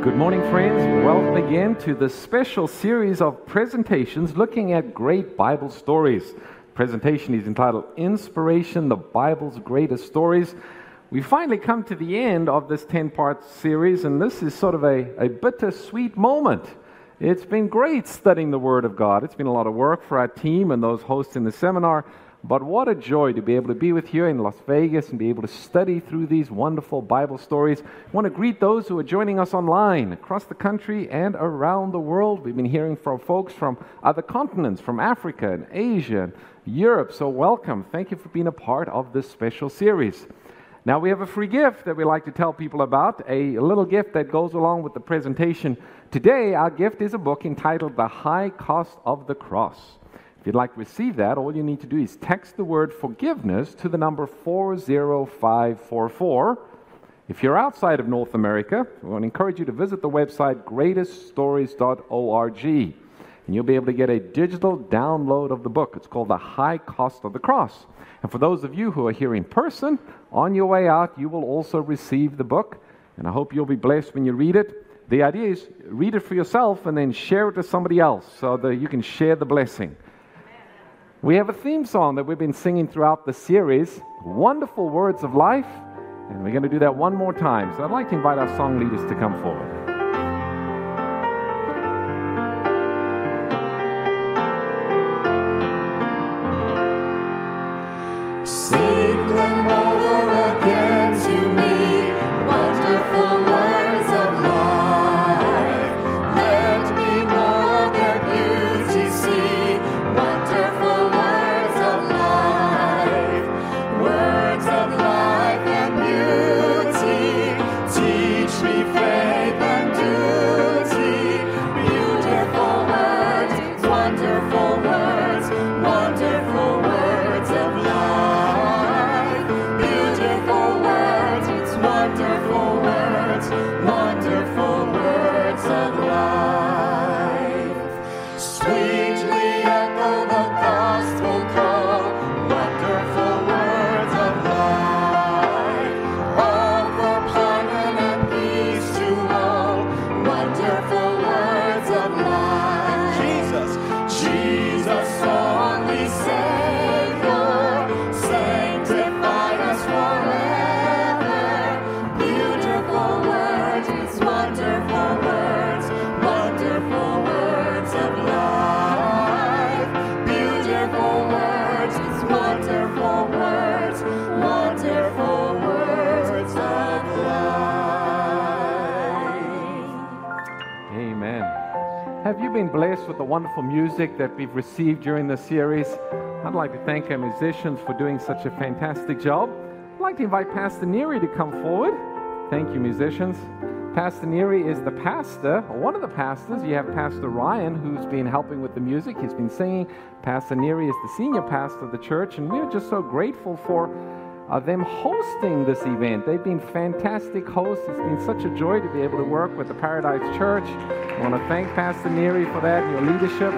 Good morning, friends. Welcome again to the special series of presentations looking at great Bible stories. Presentation is entitled Inspiration, the Bible's Greatest Stories. We finally come to the end of this 10-part series, and this is sort of a bittersweet moment. It's been great studying the Word of God. It's been a lot of work for our team and those hosting the seminar, but what a joy to be able to be with you in Las Vegas and be able to study through these wonderful Bible stories. I want to greet those who are joining us online across the country and around the world. We've been hearing from folks from other continents, from Africa and Asia and Europe, so welcome. Thank you for being a part of this special series. Now we have a free gift that we like to tell people about, a little gift that goes along with the presentation. Today our gift is a book entitled The High Cost of the Cross. If you'd like to receive that, all you need to do is text the word forgiveness to the number 40544. If you're outside of North America, we want to encourage you to visit the website greateststories.org, and you'll be able to get a digital download of the book. It's called The High Cost of the Cross. And for those of you who are here in person, on your way out, you will also receive the book, and I hope you'll be blessed when you read it. The idea is read it for yourself and then share it to somebody else so that you can share the blessing. We have a theme song that we've been singing throughout the series, Wonderful Words of Life, and we're going to do that one more time. So I'd like to invite our song leaders to come forward. Sing them over again to me, wonderful words of life. Let me more their beauty see, wonderful words of life. Words of life and beauty, teach me faith and duty. Beautiful words, wonderful words, wonderful words of life. Beautiful words, wonderful words, wonderful words of life. Sweetly echo the gospel call, wonderful words of life. Offer pardon and peace to all, wonderful words of life. Jesus, only Savior, sanctify us forever. Beautiful words, wonderful words, wonderful words of life. Beautiful words, wonderful words, wonderful words of life. Amen. Have you been blessed with the wonderful music that we've received during this series? I'd like to thank our musicians for doing such a fantastic job. I'd like to invite Pastor Neary to come forward. Thank you, musicians. Pastor Neary is the pastor, or one of the pastors. You have Pastor Ryan, who's been helping with the music. He's been singing. Pastor Neary is the senior pastor of the church, and we're just so grateful for them hosting this event. They've been fantastic hosts. It's been such a joy to be able to work with the Paradise Church. I want to thank Pastor Neary for that and your leadership.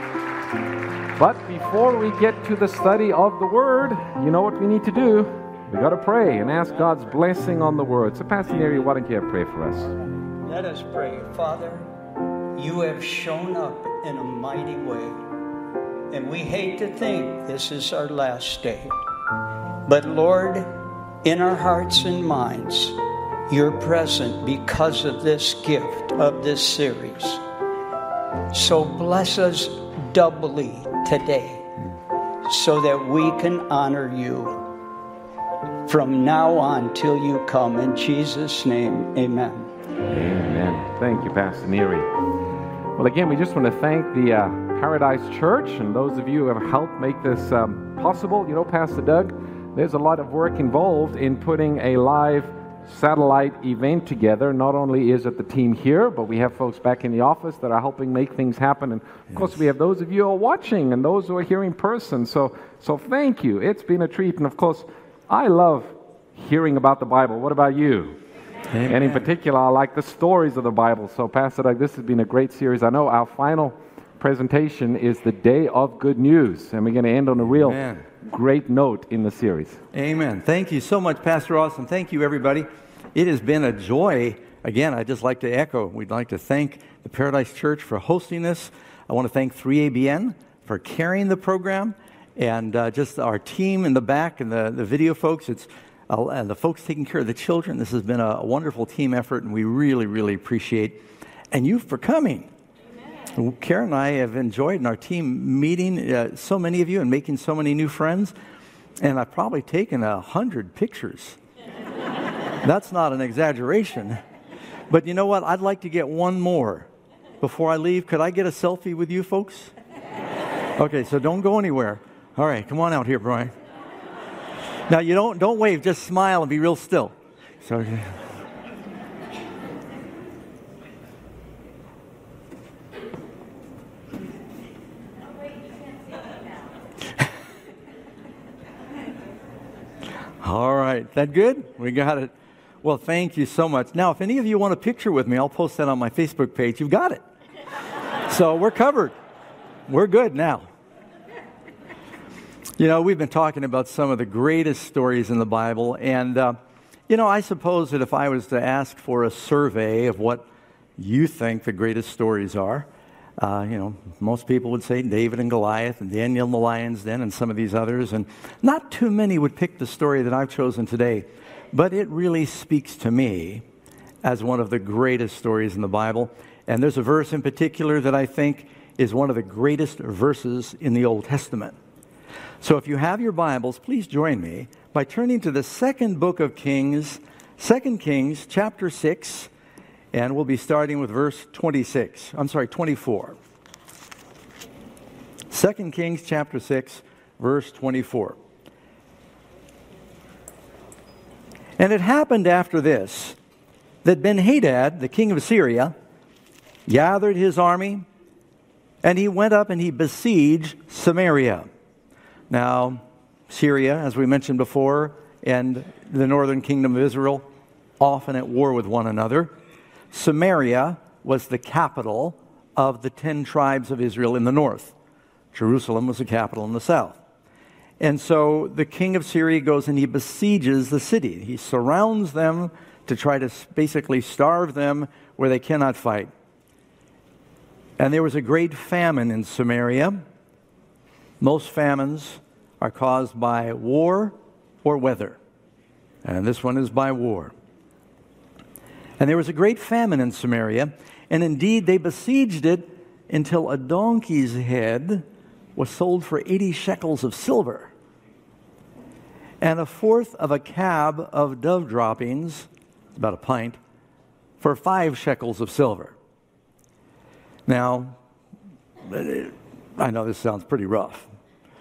But before we get to the study of the Word, you know what we need to do? We got to pray and ask God's blessing on the Word. So Pastor Neary, why don't you pray for us? Let us pray. Father, you have shown up in a mighty way, and we hate to think this is our last day. But Lord, in our hearts and minds, you're present because of this gift of this series. So bless us doubly today so that we can honor you from now on till you come. In Jesus' name, amen. Amen. Thank you, Pastor Neary. Well, again, we just want to thank the Paradise Church and those of you who have helped make this possible. You know, Pastor Doug, there's a lot of work involved in putting a live satellite event together. Not only is it the team here, but we have folks back in the office that are helping make things happen. And of course, we have those of you who are watching and those who are here in person. So thank you. It's been a treat. And of course, I love hearing about the Bible. What about you? Amen. And in particular, I like the stories of the Bible. So Pastor Doug, this has been a great series. I know our final presentation is the Day of Good News, and we're going to end on a real great note in the series. Amen. Thank you so much, Pastor Ross, and thank you, everybody. It has been a joy again, I'd just like to echo, we'd like to thank the Paradise Church for hosting this. I want to thank 3ABN for carrying the program, and just our team in the back and the video folks. It's and the folks taking care of the children. This has been a wonderful team effort, and we really, really appreciate and you for coming. Amen. Karen and I have enjoyed in our team meeting so many of you and making so many new friends, and I've probably taken 100 pictures. That's not an exaggeration. But you know what? I'd like to get one more before I leave. Could I get a selfie with you folks? Okay, so don't go anywhere. All right, come on out here, Brian. Now you don't wave, just smile and be real still. So all right, that good? We got it. Well, thank you so much. Now, if any of you want a picture with me, I'll post that on my Facebook page. You've got it. So we're covered. We're good now. You know, we've been talking about some of the greatest stories in the Bible, and, I suppose that if I was to ask for a survey of what you think the greatest stories are, most people would say David and Goliath and Daniel and the lion's den and some of these others, and not too many would pick the story that I've chosen today, but it really speaks to me as one of the greatest stories in the Bible. And there's a verse in particular that I think is one of the greatest verses in the Old Testament. So if you have your Bibles, please join me by turning to the second book of Kings, 2 Kings chapter 6, and we'll be starting with verse 24. 2 Kings chapter 6, verse 24. And it happened after this that Ben-Hadad, the king of Syria, gathered his army, and he went up and he besieged Samaria. Now, Syria, as we mentioned before, and the northern kingdom of Israel, often at war with one another. Samaria was the capital of the 10 tribes of Israel in the north. Jerusalem was the capital in the south. And so the king of Syria goes and he besieges the city. He surrounds them to try to basically starve them where they cannot fight. And there was a great famine in Samaria. Most famines are caused by war or weather. And this one is by war. And there was a great famine in Samaria. And indeed, they besieged it until a donkey's head was sold for 80 shekels of silver, and a fourth of a cab of dove droppings, about a pint, for 5 shekels of silver. Now, I know this sounds pretty rough.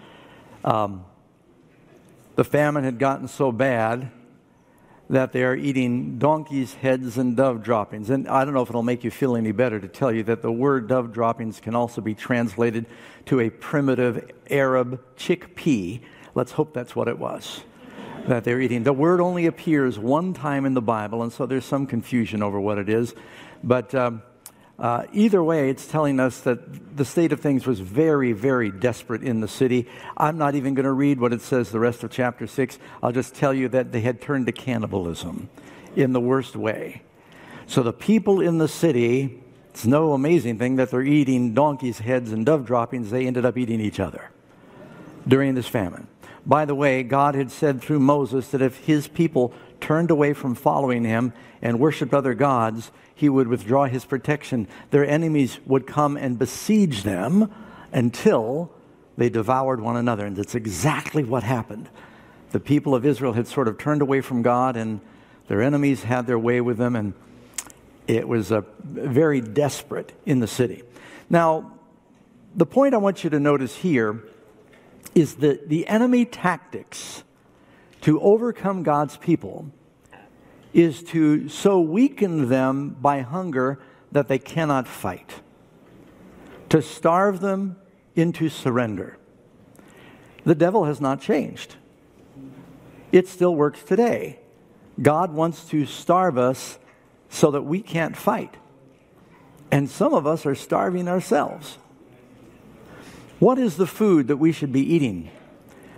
The famine had gotten so bad that they are eating donkeys' heads and dove droppings. And I don't know if it'll make you feel any better to tell you that the word dove droppings can also be translated to a primitive Arab chickpea. Let's hope that's what it was that they're eating. The word only appears one time in the Bible, and so there's some confusion over what it is. But either way, it's telling us that the state of things was very, very desperate in the city. I'm not even going to read what it says the rest of chapter 6. I'll just tell you that they had turned to cannibalism in the worst way. So the people in the city, it's no amazing thing that they're eating donkeys' heads and dove droppings. They ended up eating each other during this famine. By the way, God had said through Moses that if his people turned away from following him and worshiped other gods, he would withdraw his protection. Their enemies would come and besiege them until they devoured one another. And that's exactly what happened. The people of Israel had sort of turned away from God, and their enemies had their way with them, and it was very desperate in the city. Now, the point I want you to notice here is that the enemy tactics to overcome God's people is to so weaken them by hunger that they cannot fight, to starve them into surrender. The devil has not changed. It still works today. God wants to starve us so that we can't fight. And some of us are starving ourselves. What is the food that we should be eating?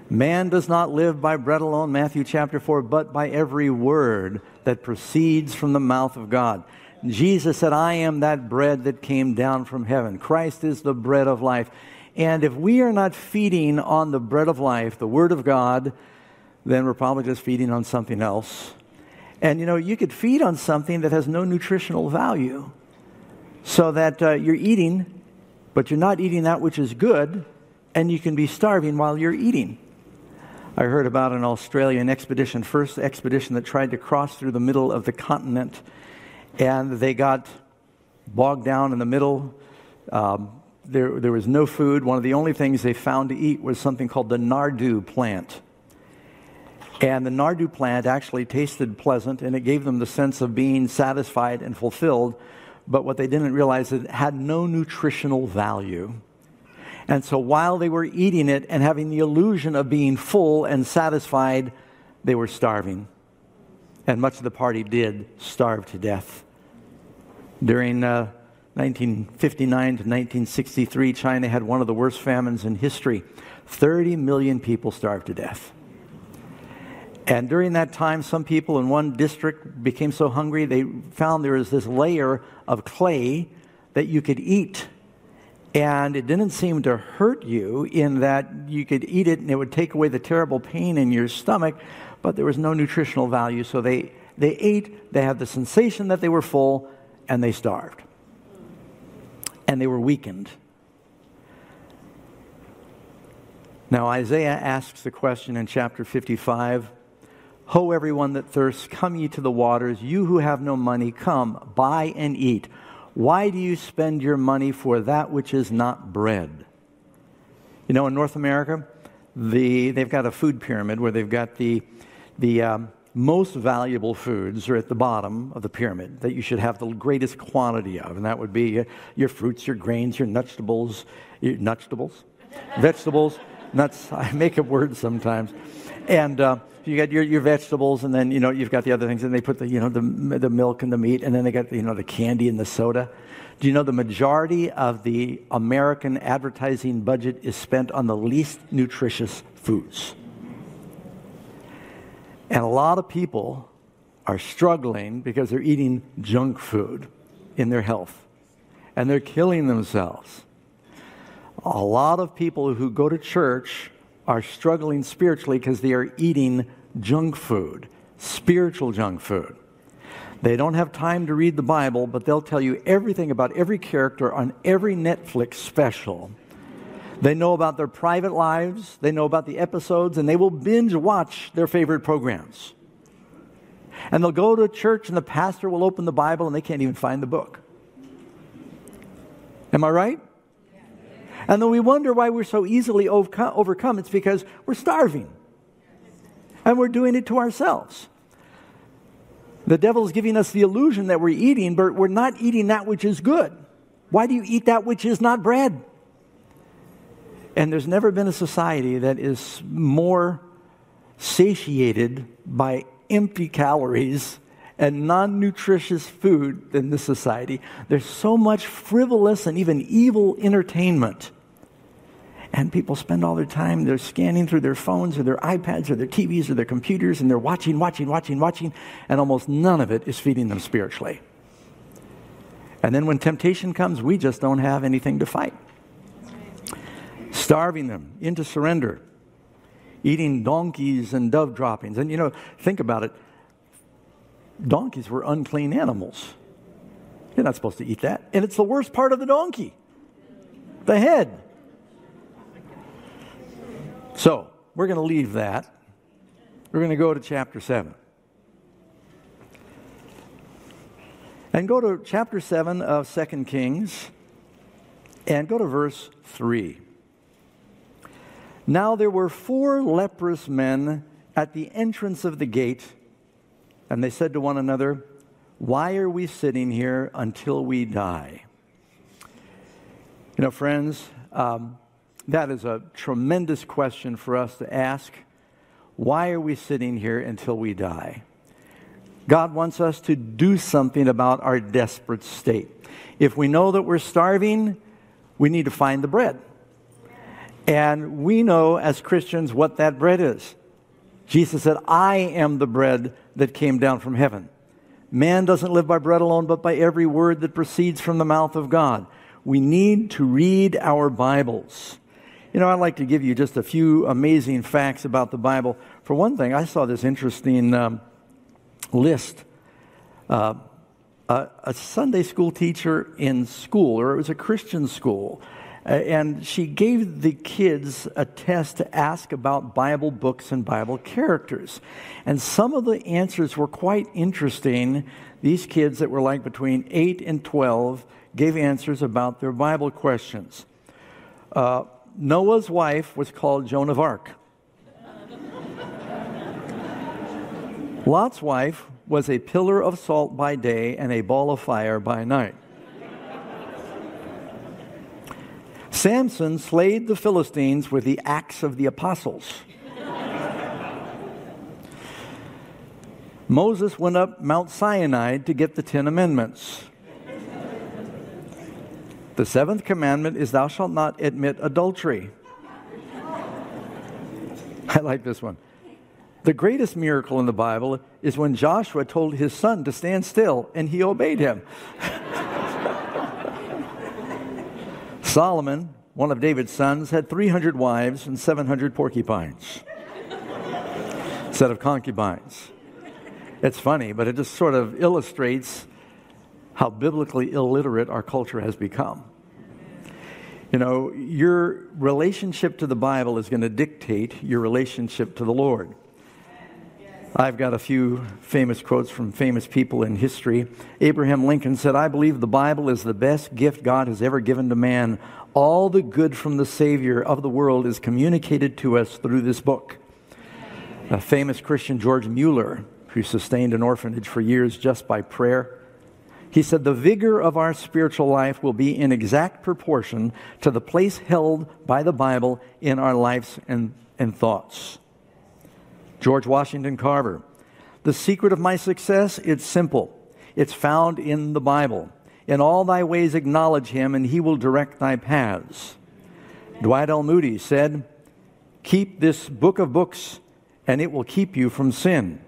Man does not live by bread alone, Matthew chapter 4, but by every word that proceeds from the mouth of God. Jesus said, I am that bread that came down from heaven. Christ is the bread of life. And if we are not feeding on the bread of life, the Word of God, then we're probably just feeding on something else. And you could feed on something that has no nutritional value, so that you're eating, but you're not eating that which is good, and you can be starving while you're eating. I heard about an Australian expedition, first expedition that tried to cross through the middle of the continent, and they got bogged down in the middle. There was no food. One of the only things they found to eat was something called the Nardoo plant. And the Nardoo plant actually tasted pleasant, and it gave them the sense of being satisfied and fulfilled. But what they didn't realize is it had no nutritional value. And so while they were eating it and having the illusion of being full and satisfied, they were starving. And much of the party did starve to death. During 1959 to 1963, China had one of the worst famines in history. 30 million people starved to death. And during that time, some people in one district became so hungry, they found there was this layer of clay that you could eat. And it didn't seem to hurt you in that you could eat it and it would take away the terrible pain in your stomach, but there was no nutritional value. So they ate, they had the sensation that they were full, and they starved. And they were weakened. Now Isaiah asks the question in chapter 55, Ho, everyone that thirsts, come ye to the waters. You who have no money, come, buy and eat. Why do you spend your money for that which is not bread? In North America, they've got a food pyramid where they've got the most valuable foods are at the bottom of the pyramid that you should have the greatest quantity of. And that would be your fruits, your grains, your vegetables, nuts. I make up words sometimes. And you got your vegetables, and then you've got the other things, and they put the milk and the meat, and then they got the candy and the soda. Do you know the majority of the American advertising budget is spent on the least nutritious foods? And a lot of people are struggling because they're eating junk food in their health, and they're killing themselves. A lot of people who go to church are struggling spiritually because they are eating junk food, spiritual junk food. They don't have time to read the Bible, but they'll tell you everything about every character on every Netflix special. They know about their private lives, they know about the episodes, and they will binge watch their favorite programs. And they'll go to church, and the pastor will open the Bible, and they can't even find the book. Am I right? And then we wonder why we're so easily overcome. It's because we're starving. And we're doing it to ourselves. The devil is giving us the illusion that we're eating, but we're not eating that which is good. Why do you eat that which is not bread? And there's never been a society that is more satiated by empty calories and non-nutritious food than this society. There's so much frivolous and even evil entertainment. And people spend all their time, they're scanning through their phones or their iPads or their TVs or their computers, and they're watching, and almost none of it is feeding them spiritually. And then when temptation comes, we just don't have anything to fight. Starving them into surrender. Eating donkeys and dove droppings. And think about it. Donkeys were unclean animals. You're not supposed to eat that. And it's the worst part of the donkey. The head. So, we're going to leave that. We're going to go to chapter 7. And go to chapter 7 of 2 Kings. And go to verse 3. Now there were 4 leprous men at the entrance of the gate, and they said to one another, "Why are we sitting here until we die?" Friends, that is a tremendous question for us to ask. Why are we sitting here until we die? God wants us to do something about our desperate state. If we know that we're starving, we need to find the bread. And we know as Christians what that bread is. Jesus said, I am the bread that came down from heaven. Man doesn't live by bread alone, but by every word that proceeds from the mouth of God. We need to read our Bibles. You know, I'd like to give you just a few amazing facts about the Bible. For one thing, I saw this interesting list. A Sunday school teacher in school, or it was a Christian school, and she gave the kids a test to ask about Bible books and Bible characters. And some of the answers were quite interesting. These kids that were like between 8 and 12 gave answers about their Bible questions. Noah's wife was called Joan of Arc. Lot's wife was a pillar of salt by day and a ball of fire by night. Samson slayed the Philistines with the axe of the apostles. Moses went up Mount Sinai to get the 10 Amendments. The 7th commandment is thou shalt not admit adultery. I like this one. The greatest miracle in the Bible is when Joshua told his son to stand still, and he obeyed him. Solomon, one of David's sons, had 300 wives and 700 porcupines instead of concubines. It's funny, but it just sort of illustrates how biblically illiterate our culture has become. You know, your relationship to the Bible is going to dictate your relationship to the Lord. I've got a few famous quotes from famous people in history. Abraham Lincoln said, I believe the Bible is the best gift God has ever given to man. All the good from the Savior of the world is communicated to us through this book. A famous Christian, George Mueller, who sustained an orphanage for years just by prayer, he said, the vigor of our spiritual life will be in exact proportion to the place held by the Bible in our lives and thoughts. George Washington Carver, the secret of my success, it's simple. It's found in the Bible. In all thy ways acknowledge him, and he will direct thy paths. Dwight L. Moody said, keep this book of books, and it will keep you from sin.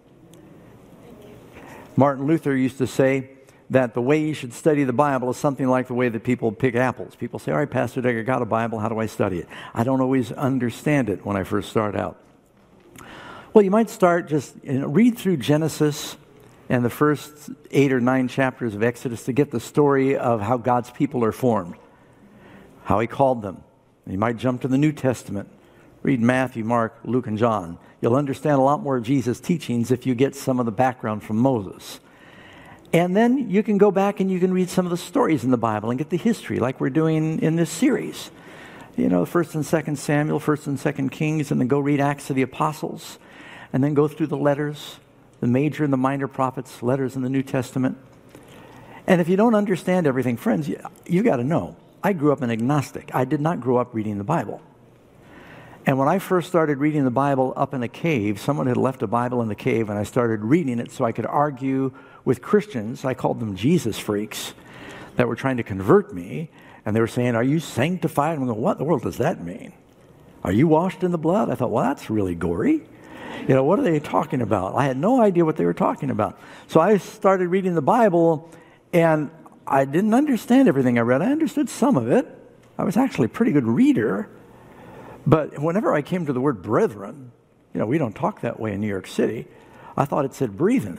Martin Luther used to say that the way you should study the Bible is something like the way that people pick apples. People say, all right, Pastor Doug, I got a Bible. How do I study it? I don't always understand it when I first start out. Well, you might start just read through Genesis and the first 8 or 9 chapters of Exodus to get the story of how God's people are formed, how he called them. You might jump to the New Testament. Read Matthew, Mark, Luke, and John. You'll understand a lot more of Jesus' teachings if you get some of the background from Moses. And then you can go back and you can read some of the stories in the Bible and get the history like we're doing in this series. You know, 1st and 2nd Samuel, 1st and 2nd Kings, and then go read Acts of the Apostles. And then go through the letters, the major and the minor prophets, letters in the New Testament. And if you don't understand everything, friends, you got to know, I grew up an agnostic. I did not grow up reading the Bible. And when I first started reading the Bible up in a cave, someone had left a Bible in the cave, and I started reading it so I could argue with Christians. I called them Jesus freaks that were trying to convert me. And they were saying, are you sanctified? And I'm going, what in the world does that mean? Are you washed in the blood? I thought, well, that's really gory. You know, what are they talking about? I had no idea what they were talking about. So I started reading the Bible, and I didn't understand everything I read. I understood some of it. I was actually a pretty good reader. But whenever I came to the word brethren, you know, we don't talk that way in New York City. I thought it said breathing.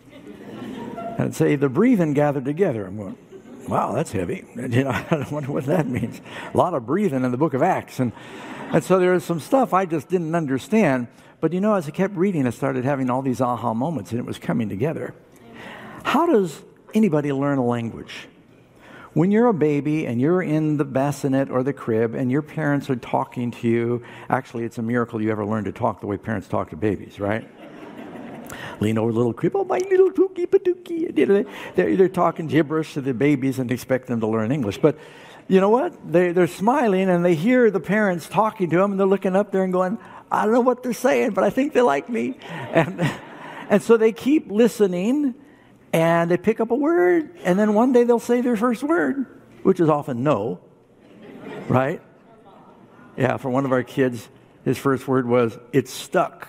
And it'd say, the breathing gathered together. I'm going, wow, that's heavy. You know, I wonder what that means. A lot of breathing in the book of Acts. And so there was some stuff I just didn't understand. But you know, as I kept reading, I started having all these aha moments, and it was coming together. How does anybody learn a language? When you're a baby and you're in the bassinet or the crib and your parents are talking to you, actually it's a miracle you ever learn to talk the way parents talk to babies, right? Lean over the little crib, oh my little tookie patookie. They're talking gibberish to the babies and expect them to learn English. But you know what? They're smiling and they hear the parents talking to them, and they're looking up there and going, I don't know what they're saying, but I think they like me. And so they keep listening, and they pick up a word, and then one day they'll say their first word, which is often no, right? Yeah, for one of our kids, his first word was, "It's stuck."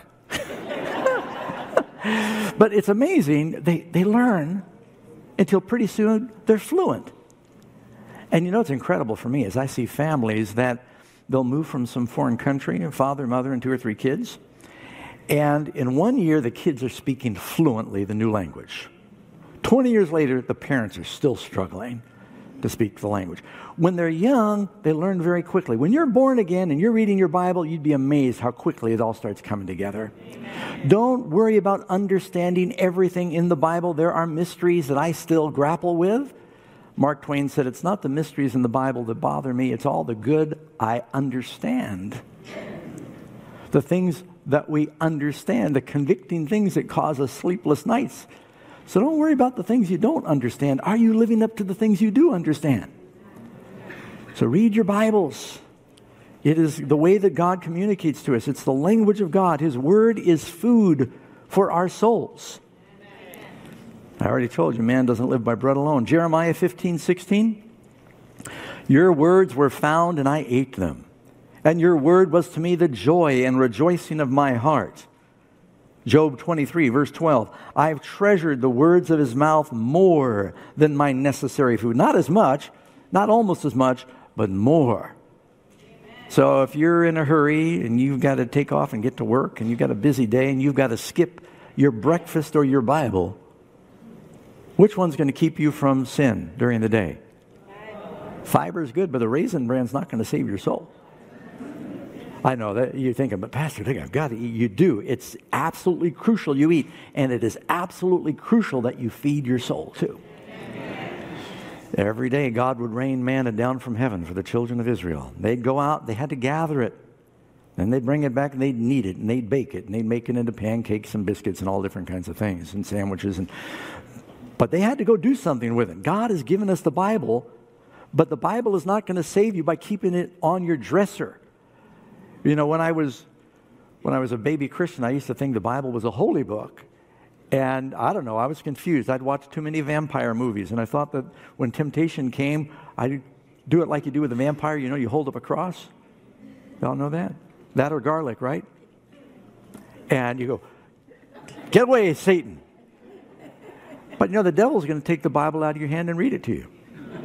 But it's amazing. They learn until pretty soon they're fluent. And you know what's incredible for me is I see families that they'll move from some foreign country, a father, mother, and 2 or 3 kids. And in 1 year, the kids are speaking fluently the new language. 20 years later, the parents are still struggling to speak the language. When they're young, they learn very quickly. When you're born again and you're reading your Bible, you'd be amazed how quickly it all starts coming together. Amen. Don't worry about understanding everything in the Bible. There are mysteries that I still grapple with. Mark Twain said, "It's not the mysteries in the Bible that bother me. It's all the good I understand." The things that we understand, the convicting things that cause us sleepless nights. So don't worry about the things you don't understand. Are you living up to the things you do understand? So read your Bibles. It is the way that God communicates to us. It's the language of God. His word is food for our souls. I already told you, man doesn't live by bread alone. Jeremiah 15:16. Your words were found and I ate them. And your word was to me the joy and rejoicing of my heart. Job 23, verse 12. I've treasured the words of his mouth more than my necessary food. Not as much, not almost as much, but more. Amen. So if you're in a hurry and you've got to take off and get to work and you've got a busy day and you've got to skip your breakfast or your Bible, which one's going to keep you from sin during the day? Fiber is good, but the Raisin Bran's not going to save your soul. I know that you're thinking, but Pastor, I've got to eat. You do. It's absolutely crucial you eat. And it is absolutely crucial that you feed your soul too. Amen. Every day God would rain manna down from heaven for the children of Israel. They'd go out, they had to gather it. Then they'd bring it back and they'd knead it and they'd bake it and they'd make it into pancakes and biscuits and all different kinds of things and sandwiches. But they had to go do something with it. God has given us the Bible, but the Bible is not going to save you by keeping it on your dresser. You know, when I was a baby Christian, I used to think the Bible was a holy book. And I don't know, I was confused. I'd watched too many vampire movies. And I thought that when temptation came, I'd do it like you do with a vampire. You know, you hold up a cross. Y'all know that? That or garlic, right? And you go, get away, Satan. But you know, the devil's going to take the Bible out of your hand and read it to you.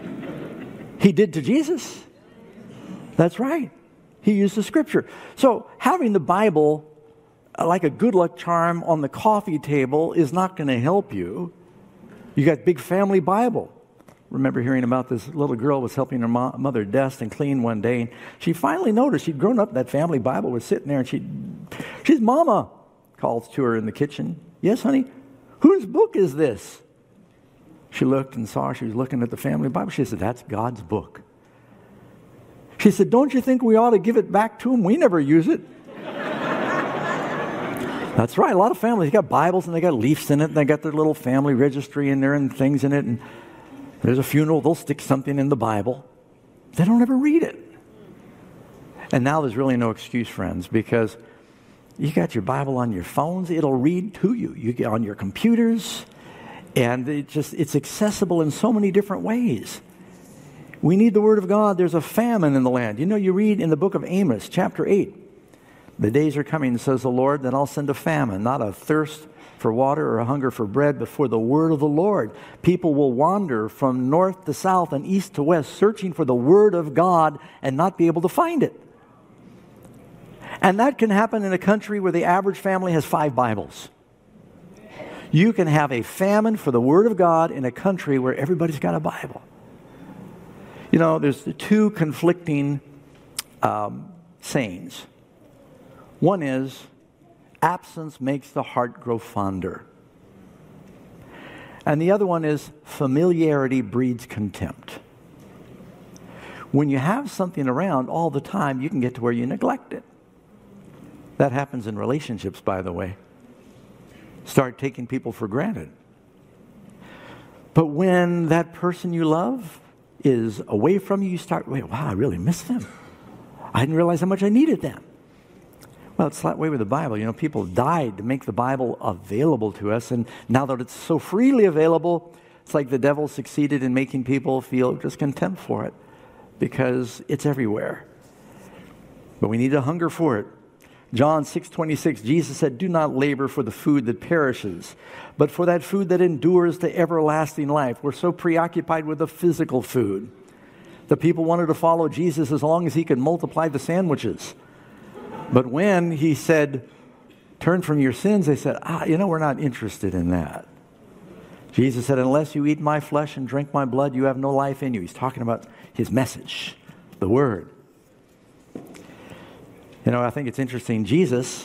He did to Jesus. That's right. He used the Scripture. So having the Bible like a good luck charm on the coffee table is not going to help you. You got big family Bible. Remember hearing about this little girl was helping her mother dust and clean one day. And she finally noticed she'd grown up, that family Bible was sitting there, and she's Mama, calls to her in the kitchen. Yes, honey? Whose book is this? She looked and saw she was looking at the family Bible. She said, that's God's book. She said, don't you think we ought to give it back to him? We never use it. That's right. A lot of families, they got Bibles and they got leaves in it. And they got their little family registry in there and things in it. And there's a funeral, they'll stick something in the Bible. They don't ever read it. And now there's really no excuse, friends, because you got your Bible on your phones. It'll read to you. You get on your computers. And it's accessible in so many different ways. We need the Word of God. There's a famine in the land. You know, you read in the book of Amos, chapter 8, the days are coming, says the Lord, that I'll send a famine, not a thirst for water or a hunger for bread, but for the word of the Lord. People will wander from north to south and east to west, searching for the Word of God and not be able to find it. And that can happen in a country where the average family has 5 Bibles. You can have a famine for the Word of God in a country where everybody's got a Bible. You know, there's 2 conflicting sayings. One is, absence makes the heart grow fonder. And the other one is, familiarity breeds contempt. When you have something around all the time, you can get to where you neglect it. That happens in relationships, by the way. Start taking people for granted. But when that person you love is away from you, you start, wow, I really miss them. I didn't realize how much I needed them. Well, it's that way with the Bible. You know, people died to make the Bible available to us, and now that it's so freely available, it's like the devil succeeded in making people feel just contempt for it because it's everywhere. But we need to hunger for it. John 6:26, Jesus said, "Do not labor for the food that perishes, but for that food that endures to everlasting life." We're so preoccupied with the physical food. The people wanted to follow Jesus as long as he could multiply the sandwiches. But when he said, "Turn from your sins," they said, we're not interested in that. Jesus said, "Unless you eat my flesh and drink my blood, you have no life in you." He's talking about his message, the Word. I think it's interesting. Jesus,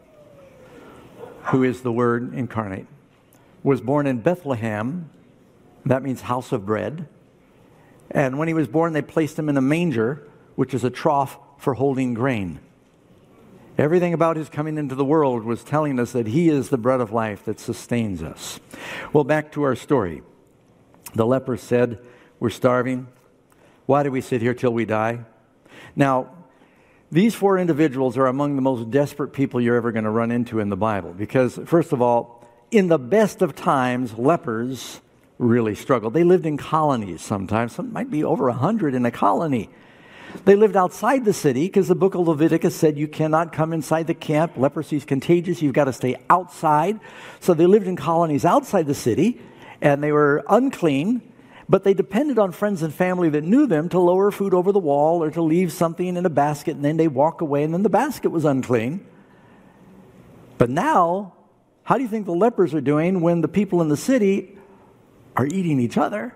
who is the Word incarnate, was born in Bethlehem. That means house of bread. And when he was born, they placed him in a manger, which is a trough for holding grain. Everything about his coming into the world was telling us that he is the bread of life that sustains us. Well, back to our story. The lepers said, "We're starving. Why do we sit here till we die?" Now, these four individuals are among the most desperate people you're ever going to run into in the Bible. Because, first of all, in the best of times, lepers really struggled. They lived in colonies sometimes. Some might be over 100 in a colony. They lived outside the city because the book of Leviticus said you cannot come inside the camp. Leprosy is contagious. You've got to stay outside. So they lived in colonies outside the city, and they were unclean. But they depended on friends and family that knew them to lower food over the wall or to leave something in a basket, and then they walk away, and then the basket was unclean. But now, how do you think the lepers are doing when the people in the city are eating each other?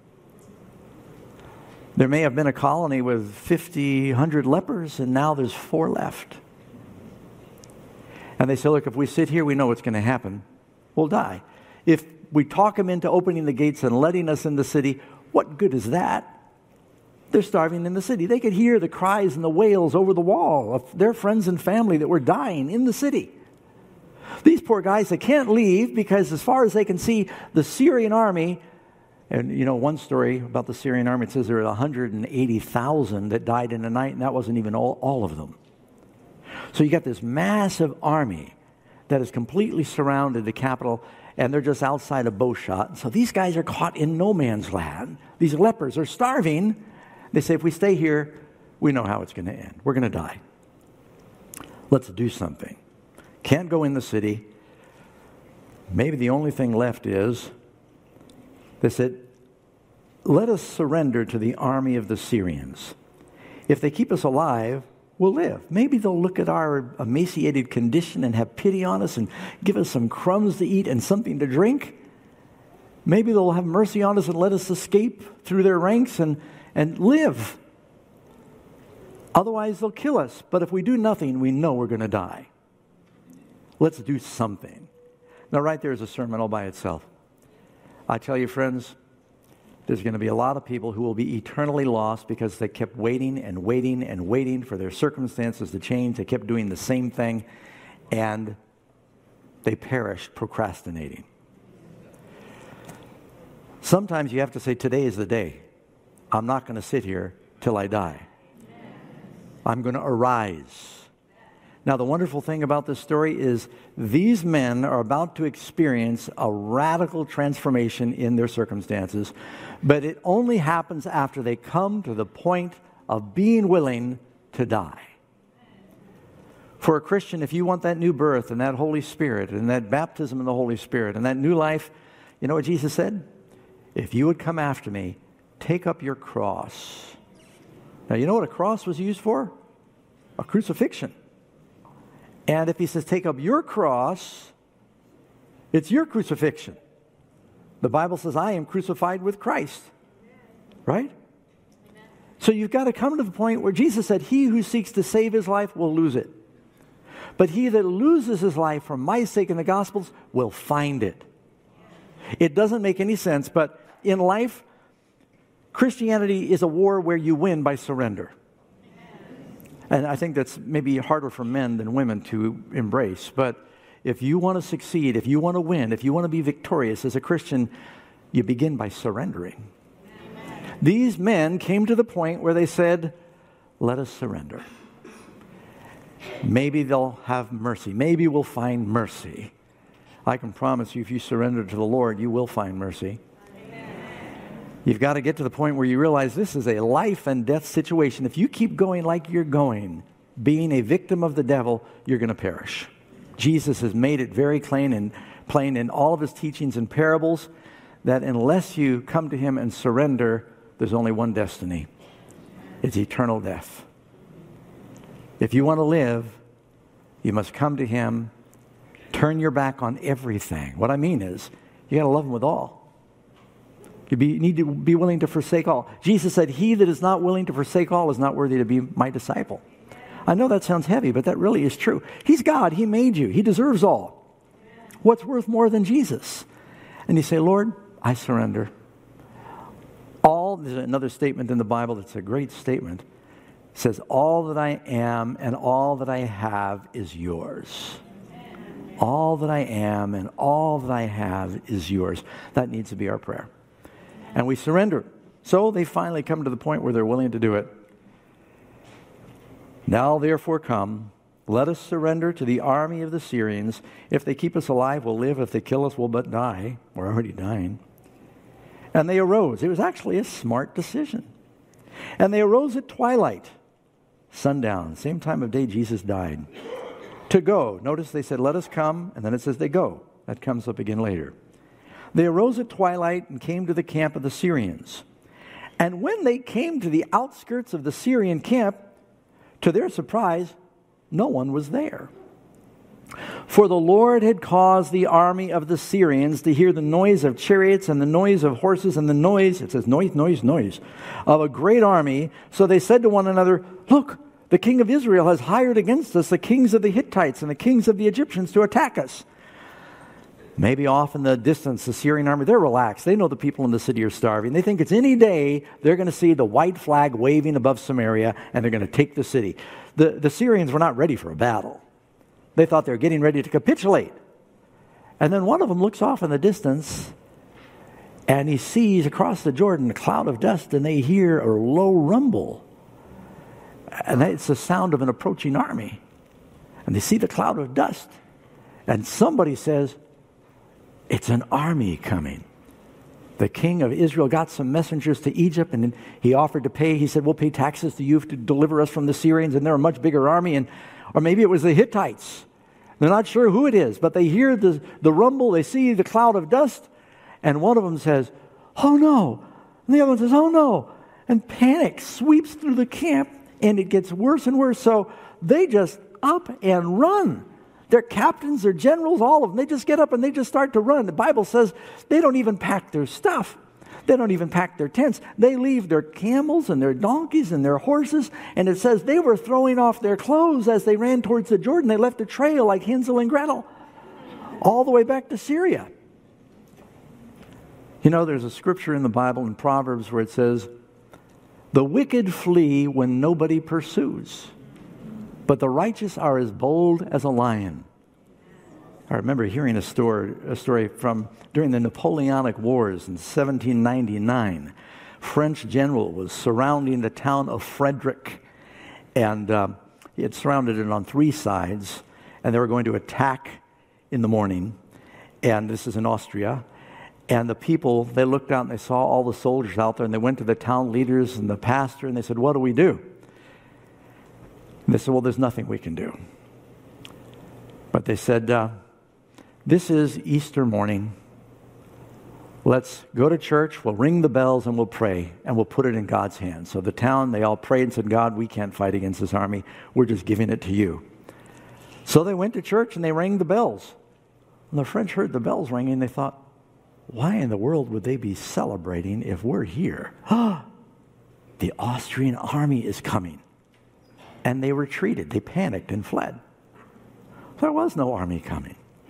There may have been a colony with 50, 100 lepers, and now there's 4 left. And they say, look, if we sit here, we know what's going to happen. We'll die. If we talk them into opening the gates and letting us in the city, what good is that? They're starving in the city. They could hear the cries and the wails over the wall of their friends and family that were dying in the city. These poor guys, they can't leave because as far as they can see, the Syrian army, and one story about the Syrian army, it says there were 180,000 that died in a night, and that wasn't even all of them. So you got this massive army that has completely surrounded the capital, and they're just outside of bowshot. And so these guys are caught in no man's land. These lepers are starving. They say, if we stay here, we know how it's going to end. We're going to die. Let's do something. Can't go in the city. Maybe the only thing left is, they said, let us surrender to the army of the Syrians. If they keep us alive, we'll live. Maybe they'll look at our emaciated condition and have pity on us and give us some crumbs to eat and something to drink. Maybe they'll have mercy on us and let us escape through their ranks and live. Otherwise, they'll kill us. But if we do nothing, we know we're going to die. Let's do something. Now, right there is a sermon all by itself. I tell you, friends, there's going to be a lot of people who will be eternally lost because they kept waiting and waiting and waiting for their circumstances to change. They kept doing the same thing, and they perished procrastinating. Sometimes you have to say, today is the day. I'm not going to sit here till I die. I'm going to arise. Now, the wonderful thing about this story is these men are about to experience a radical transformation in their circumstances, but it only happens after they come to the point of being willing to die. For a Christian, if you want that new birth and that Holy Spirit and that baptism in the Holy Spirit and that new life, you know what Jesus said? If you would come after me, take up your cross. Now, you know what a cross was used for? A crucifixion. And if he says, take up your cross, it's your crucifixion. The Bible says, I am crucified with Christ. Right? Amen. So you've got to come to the point where Jesus said, he who seeks to save his life will lose it. But he that loses his life for my sake in the Gospels will find it. It doesn't make any sense, but in life, Christianity is a war where you win by surrender. And I think that's maybe harder for men than women to embrace. But if you want to succeed, if you want to win, if you want to be victorious as a Christian, you begin by surrendering. Amen. These men came to the point where they said, let us surrender. Maybe they'll have mercy. Maybe we'll find mercy. I can promise you, if you surrender to the Lord, you will find mercy. You've got to get to the point where you realize this is a life and death situation. If you keep going like you're going, being a victim of the devil, you're going to perish. Jesus has made it very plain in all of his teachings and parables that unless you come to him and surrender, there's only one destiny. It's eternal death. If you want to live, you must come to him, turn your back on everything. What I mean is, you got to love him with all. You need to be willing to forsake all. Jesus said, he that is not willing to forsake all is not worthy to be my disciple. I know that sounds heavy, but that really is true. He's God. He made you. He deserves all. What's worth more than Jesus? And you say, Lord, I surrender. There's another statement in the Bible that's a great statement. It says, all that I am and all that I have is yours. All that I am and all that I have is yours. That needs to be our prayer. And we surrender. So they finally come to the point where they're willing to do it. Now therefore come, let us surrender to the army of the Syrians. If they keep us alive, we'll live. If they kill us, we'll but die. We're already dying. And they arose. It was actually a smart decision. And they arose at twilight, sundown, same time of day Jesus died, to go. Notice they said, let us come, and then it says they go. That comes up again later. They arose at twilight and came to the camp of the Syrians. And when they came to the outskirts of the Syrian camp, to their surprise, no one was there. For the Lord had caused the army of the Syrians to hear the noise of chariots and the noise of horses and the noise, it says noise, noise, noise, of a great army. So they said to one another, look, the king of Israel has hired against us the kings of the Hittites and the kings of the Egyptians to attack us. Maybe off in the distance, the Syrian army, they're relaxed. They know the people in the city are starving. They think it's any day they're going to see the white flag waving above Samaria and they're going to take the city. The Syrians were not ready for a battle. They thought they were getting ready to capitulate. And then one of them looks off in the distance and he sees across the Jordan a cloud of dust, and they hear a low rumble. And it's the sound of an approaching army. And they see the cloud of dust. And somebody says, it's an army coming. The king of Israel got some messengers to Egypt, and he offered to pay. He said, we'll pay taxes to you to deliver us from the Syrians, and they're a much bigger army. Or maybe it was the Hittites. They're not sure who it is, but they hear the rumble. They see the cloud of dust, and one of them says, oh no. And the other one says, oh no. And panic sweeps through the camp, and it gets worse and worse. So they just up and run. Their captains, their generals, all of them, they just get up and they just start to run. The Bible says they don't even pack their stuff. They don't even pack their tents. They leave their camels and their donkeys and their horses. And it says they were throwing off their clothes as they ran towards the Jordan. They left a trail like Hansel and Gretel all the way back to Syria. You know, there's a scripture in the Bible in Proverbs where it says, the wicked flee when nobody pursues, but the righteous are as bold as a lion. I remember hearing a story from during the Napoleonic Wars in 1799. French general was surrounding the town of Frederick, and he had surrounded it on three sides, and they were going to attack in the morning. And this is in Austria. And the people, they looked out and they saw all the soldiers out there, and they went to the town leaders and the pastor, and they said, what do we do? And they said, well, there's nothing we can do. But they said, this is Easter morning. Let's go to church, we'll ring the bells, and we'll pray, and we'll put it in God's hands. So the town, they all prayed and said, God, we can't fight against this army. We're just giving it to you. So they went to church and they rang the bells. When the French heard the bells ringing, they thought, why in the world would they be celebrating if we're here? The Austrian army is coming. And they retreated. They panicked and fled. There was no army coming.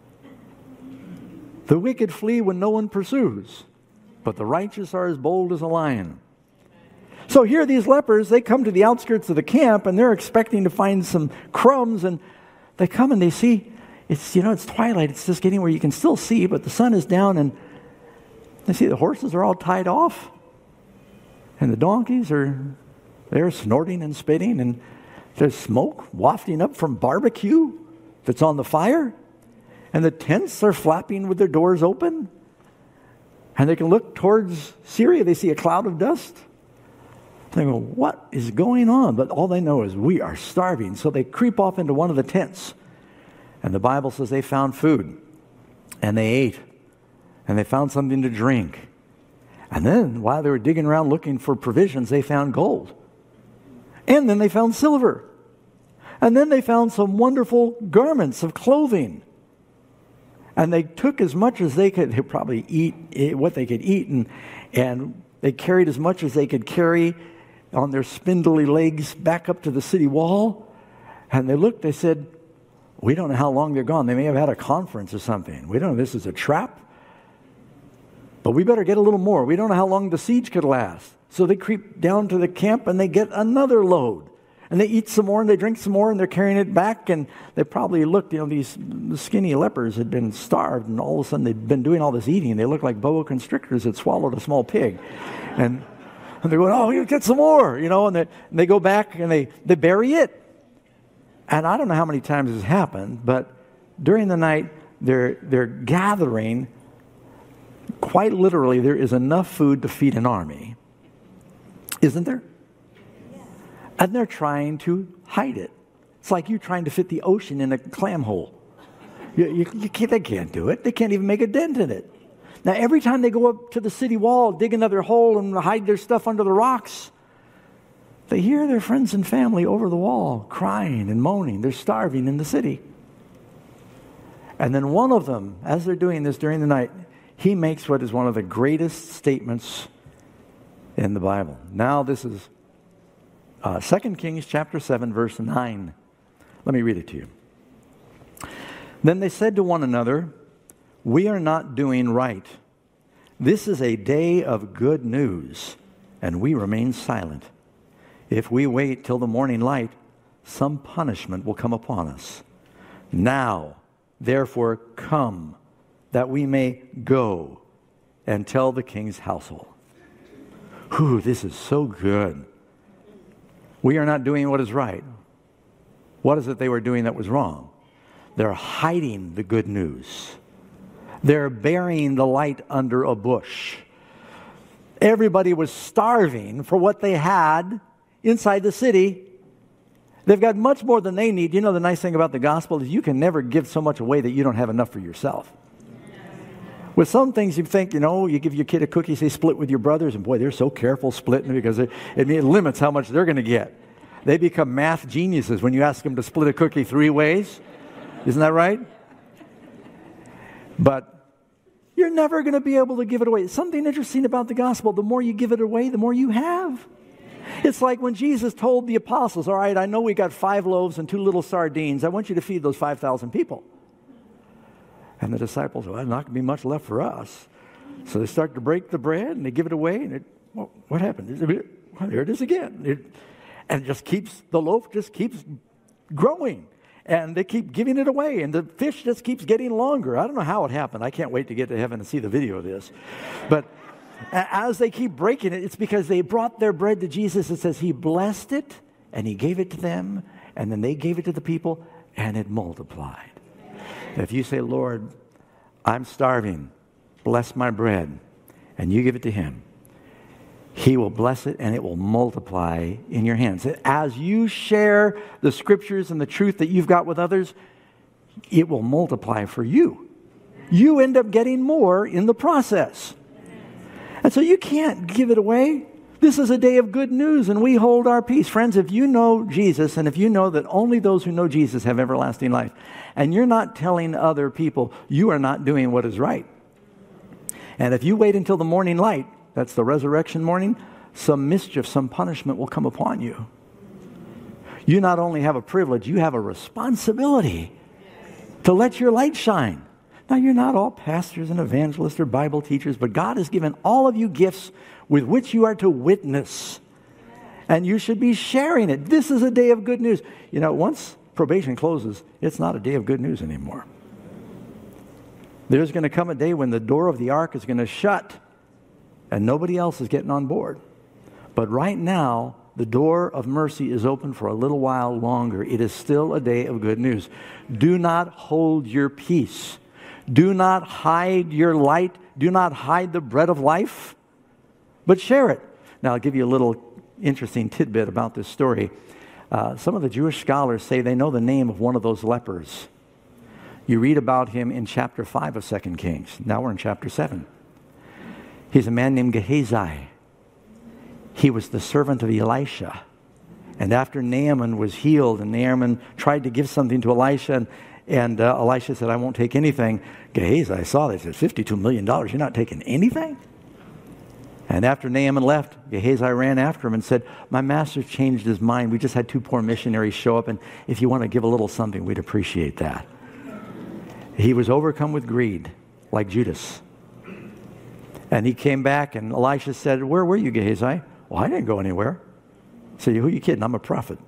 The wicked flee when no one pursues, but the righteous are as bold as a lion. So here these lepers, they come to the outskirts of the camp, and they're expecting to find some crumbs, and they come and they see, it's twilight. It's just getting where you can still see, but the sun is down, and they see the horses are all tied off, and the donkeys are there snorting and spitting, and there's smoke wafting up from barbecue that's on the fire, and the tents are flapping with their doors open, and they can look towards Syria. They see a cloud of dust. They go, what is going on? But all they know is we are starving. So they creep off into one of the tents. And the Bible says they found food. And they ate. And they found something to drink. And then while they were digging around looking for provisions, they found gold. And then they found silver. And then they found some wonderful garments of clothing. And they took as much as they could. They probably eat what they could eat. And they carried as much as they could carry on their spindly legs back up to the city wall. And they looked, they said, we don't know how long they're gone. They may have had a conference or something. We don't know if this is a trap. But we better get a little more. We don't know how long the siege could last. So they creep down to the camp and they get another load. And they eat some more and they drink some more and they're carrying it back. And they probably looked, these skinny lepers had been starved and all of a sudden they'd been doing all this eating. They looked like boa constrictors that swallowed a small pig. And they're going, oh, you get some more, and they go back and they bury it. And I don't know how many times this happened, but during the night they're gathering. Quite literally, there is enough food to feed an army. Isn't there? And they're trying to hide it. It's like you trying to fit the ocean in a clam hole. They can't do it. They can't even make a dent in it. Now, every time they go up to the city wall, dig another hole and hide their stuff under the rocks, they hear their friends and family over the wall crying and moaning. They're starving in the city. And then one of them, as they're doing this during the night, he makes what is one of the greatest statements in the Bible. Now, this is 2 Kings chapter 7, verse 9. Let me read it to you. Then they said to one another, we are not doing right. This is a day of good news, and we remain silent. If we wait till the morning light, some punishment will come upon us. Now, therefore, come, that we may go and tell the king's household. Whew, this is so good. We are not doing what is right. What is it they were doing that was wrong? They're hiding the good news. They're burying the light under a bush. Everybody was starving for what they had inside the city. They've got much more than they need. The nice thing about the gospel is you can never give so much away that you don't have enough for yourself. With some things you think, you give your kid a cookie, say split with your brothers, and boy, they're so careful splitting because it limits how much they're going to get. They become math geniuses when you ask them to split a cookie 3 ways. Isn't that right? But you're never going to be able to give it away. Something interesting about the gospel, the more you give it away, the more you have. It's like when Jesus told the apostles, all right, I know we got 5 loaves and 2 little sardines. I want you to feed those 5,000 people. And the disciples, well, there's not going to be much left for us. So they start to break the bread and they give it away. And what happened? Well, there it is again. The loaf just keeps growing. And they keep giving it away, and the fish just keeps getting longer. I don't know how it happened. I can't wait to get to heaven and see the video of this. But as they keep breaking it, it's because they brought their bread to Jesus. It says he blessed it, and he gave it to them, and then they gave it to the people, and it multiplied. If you say, Lord, I'm starving, bless my bread, and you give it to him, he will bless it and it will multiply in your hands. As you share the scriptures and the truth that you've got with others, it will multiply for you. You end up getting more in the process. And so you can't give it away. This is a day of good news and we hold our peace. Friends, if you know Jesus and if you know that only those who know Jesus have everlasting life, and you're not telling other people, you are not doing what is right. And if you wait until the morning light, that's the resurrection morning, some mischief, some punishment will come upon you. You not only have a privilege, you have a responsibility to let your light shine. Now, you're not all pastors and evangelists or Bible teachers, but God has given all of you gifts with which you are to witness. And you should be sharing it. This is a day of good news. Once probation closes, it's not a day of good news anymore. There's going to come a day when the door of the ark is going to shut and nobody else is getting on board. But right now, the door of mercy is open for a little while longer. It is still a day of good news. Do not hold your peace. Do not hide your light. Do not hide the bread of life, but share it. Now, I'll give you a little interesting tidbit about this story. Some of the Jewish scholars say they know the name of one of those lepers. You read about him in chapter 5 of 2 Kings. Now we're in chapter 7. He's a man named Gehazi. He was the servant of Elisha. And after Naaman was healed, and Naaman tried to give something to Elisha, and Elisha said, I won't take anything. Gehazi saw this. He said, $52 million. You're not taking anything? And after Naaman left, Gehazi ran after him and said, my master changed his mind. We just had 2 poor missionaries show up, and if you want to give a little something, we'd appreciate that. He was overcome with greed, like Judas. And he came back, and Elisha said, where were you, Gehazi? Well, I didn't go anywhere. He said, who are you kidding? I'm a prophet.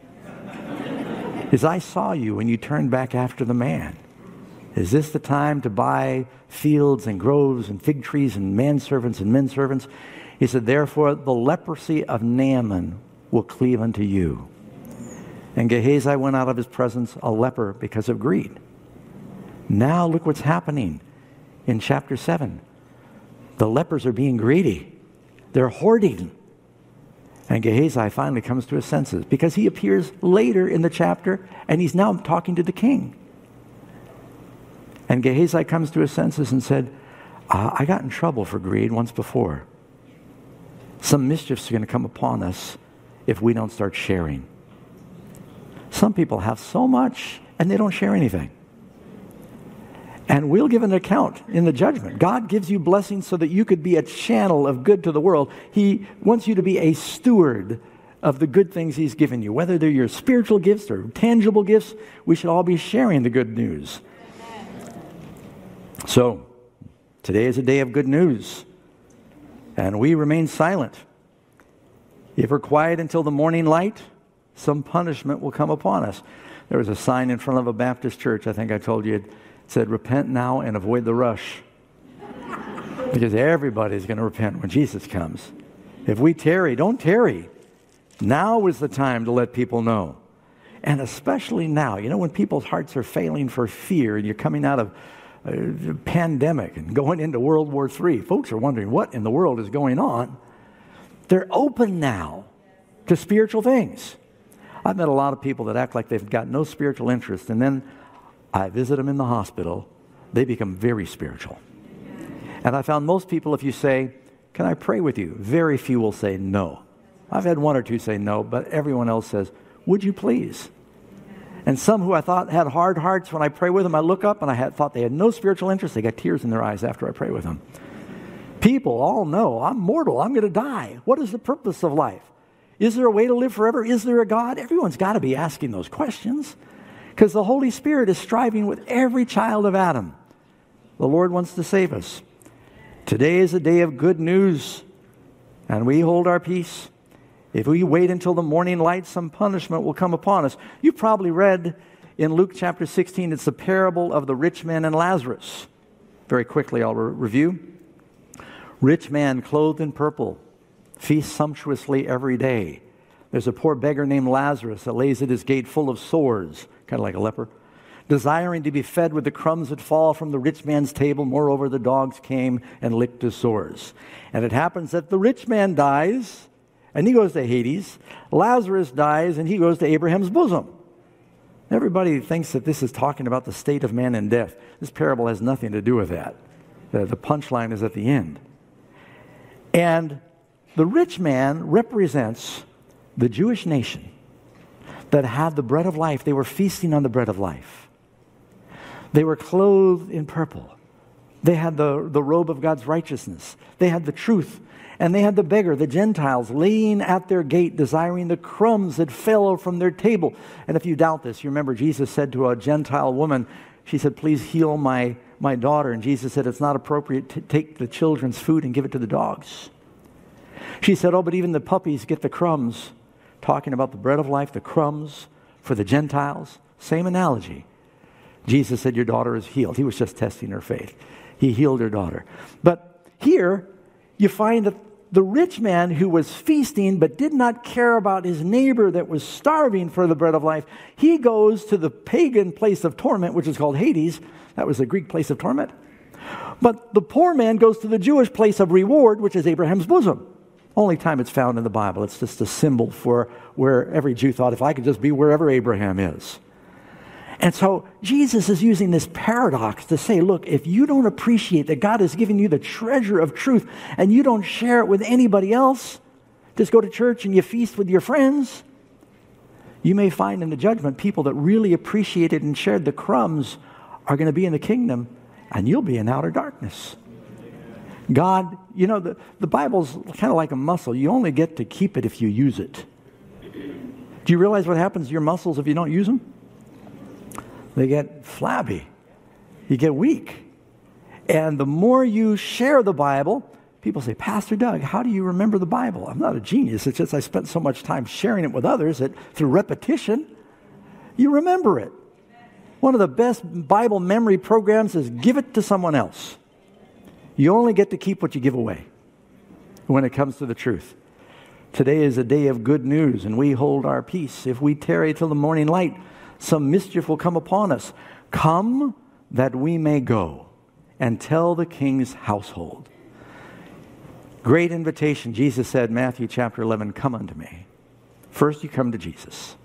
He said, I saw you when you turned back after the man. Is this the time to buy fields and groves and fig trees and manservants and menservants? He said, therefore the leprosy of Naaman will cleave unto you. And Gehazi went out of his presence a leper because of greed. Now look what's happening in chapter 7. The lepers are being greedy. They're hoarding. And Gehazi finally comes to his senses because he appears later in the chapter and he's now talking to the king. And Gehazi comes to his senses and said, I got in trouble for greed once before. Some mischief's going to come upon us if we don't start sharing. Some people have so much and they don't share anything. And we'll give an account in the judgment. God gives you blessings so that you could be a channel of good to the world. He wants you to be a steward of the good things He's given you. Whether they're your spiritual gifts or tangible gifts, we should all be sharing the good news. So, today is a day of good news. And we remain silent. If we're quiet until the morning light, some punishment will come upon us. There was a sign in front of a Baptist church, I think I told you, it said, repent now and avoid the rush. Because everybody's going to repent when Jesus comes. If we tarry, don't tarry. Now is the time to let people know. And especially now, when people's hearts are failing for fear and you're coming out of a pandemic and going into World War III. Folks are wondering what in the world is going on. They're open now to spiritual things. I've met a lot of people that act like they've got no spiritual interest, and then I visit them in the hospital. They become very spiritual. And I found most people, if you say, can I pray with you? Very few will say no. I've had 1 or 2 say no, but everyone else says, would you please? And some who I thought had hard hearts, when I pray with them, I look up and I thought they had no spiritual interest. They got tears in their eyes after I pray with them. People all know I'm mortal. I'm going to die. What is the purpose of life? Is there a way to live forever? Is there a God? Everyone's got to be asking those questions because the Holy Spirit is striving with every child of Adam. The Lord wants to save us. Today is a day of good news, and we hold our peace. If we wait until the morning light, some punishment will come upon us. You probably read in Luke chapter 16, it's the parable of the rich man and Lazarus. Very quickly, I'll review. Rich man clothed in purple, feasts sumptuously every day. There's a poor beggar named Lazarus that lays at his gate full of sores, kind of like a leper, desiring to be fed with the crumbs that fall from the rich man's table. Moreover, the dogs came and licked his sores. And it happens that the rich man dies, and he goes to Hades. Lazarus dies, and he goes to Abraham's bosom. Everybody thinks that this is talking about the state of man in death. This parable has nothing to do with that. The punchline is at the end. And the rich man represents the Jewish nation that had the bread of life. They were feasting on the bread of life. They were clothed in purple. They had the robe of God's righteousness. They had the truth. And they had the beggar, the Gentiles, laying at their gate, desiring the crumbs that fell from their table. And if you doubt this, you remember Jesus said to a Gentile woman, she said, please heal my daughter. And Jesus said, it's not appropriate to take the children's food and give it to the dogs. She said, oh, but even the puppies get the crumbs. Talking about the bread of life, the crumbs for the Gentiles. Same analogy. Jesus said, your daughter is healed. He was just testing her faith. He healed her daughter. But here, you find that the rich man who was feasting but did not care about his neighbor that was starving for the bread of life, he goes to the pagan place of torment, which is called Hades. That was the Greek place of torment. But the poor man goes to the Jewish place of reward, which is Abraham's bosom. Only time it's found in the Bible. It's just a symbol for where every Jew thought, if I could just be wherever Abraham is. And so Jesus is using this paradox to say, look, if you don't appreciate that God has given you the treasure of truth and you don't share it with anybody else, just go to church and you feast with your friends, you may find in the judgment people that really appreciated and shared the crumbs are going to be in the kingdom, and you'll be in outer darkness. God, you know, the Bible's kind of like a muscle. You only get to keep it if you use it. Do you realize what happens to your muscles if you don't use them? They get flabby. You get weak. And the more you share the Bible, people say, Pastor Doug, how do you remember the Bible? I'm not a genius. It's just I spent so much time sharing it with others that through repetition, you remember it. One of the best Bible memory programs is give it to someone else. You only get to keep what you give away when it comes to the truth. Today is a day of good news, and we hold our peace. If we tarry till the morning light, some mischief will come upon us. Come that we may go and tell the king's household. Great invitation. Jesus said, Matthew chapter 11, come unto me. First you come to Jesus.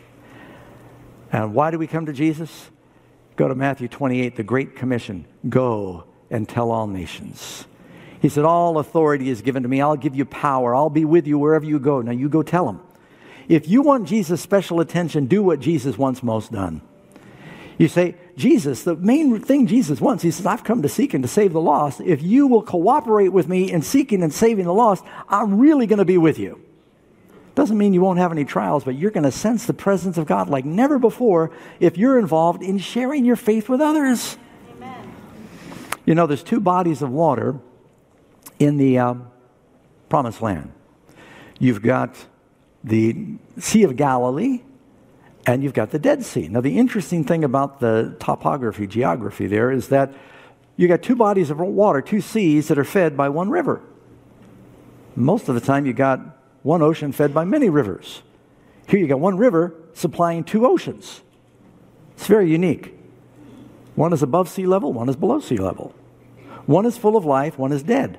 And why do we come to Jesus? Go to Matthew 28, the Great Commission. Go and tell all nations. He said, all authority is given to me. I'll give you power. I'll be with you wherever you go. Now you go tell them. If you want Jesus' special attention, do what Jesus wants most done. You say, Jesus, the main thing Jesus wants, he says, I've come to seek and to save the lost. If you will cooperate with me in seeking and saving the lost, I'm really going to be with you. Doesn't mean you won't have any trials, but you're going to sense the presence of God like never before if you're involved in sharing your faith with others. Amen. You know, there's two bodies of water in the Promised Land. You've got the Sea of Galilee, and you've got the Dead Sea. Now, the interesting thing about the geography there is that you got two bodies of water, two seas that are fed by one river. Most of the time, you got one ocean fed by many rivers. Here you got one river supplying two oceans. It's very unique. One is above sea level, one is below sea level. One is full of life, one is dead.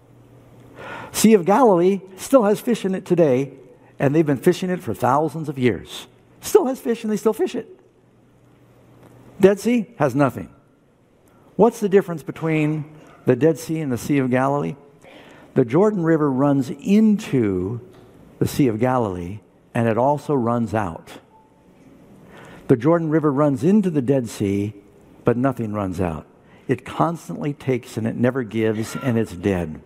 Sea of Galilee still has fish in it today, and they've been fishing it for thousands of years. Still has fish, and they still fish it. Dead Sea has nothing. What's the difference between the Dead Sea and the Sea of Galilee? The Jordan River runs into the Sea of Galilee, and it also runs out. The Jordan River runs into the Dead Sea, but nothing runs out. It constantly takes, and it never gives, and it's dead.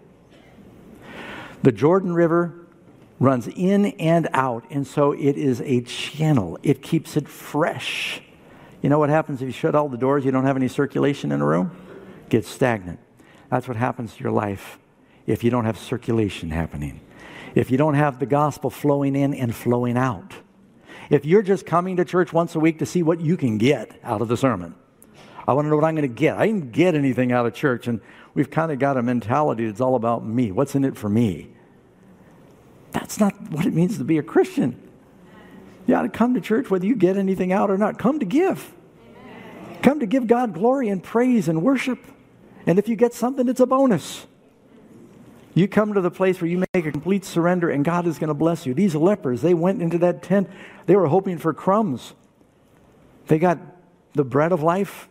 The Jordan River runs in and out, and so it is a channel. It keeps it fresh. You know what happens if you shut all the doors, you don't have any circulation in a room? It gets stagnant. That's what happens to your life if you don't have circulation happening. If you don't have the gospel flowing in and flowing out. If you're just coming to church once a week to see what you can get out of the sermon. I want to know what I'm going to get. I didn't get anything out of church, and we've kind of got a mentality that's all about me. What's in it for me? That's not what it means to be a Christian. You ought to come to church whether you get anything out or not. Come to give. Amen. Come to give God glory and praise and worship. And if you get something, it's a bonus. You come to the place where you make a complete surrender and God is going to bless you. These lepers, they went into that tent. They were hoping for crumbs. They got the bread of life.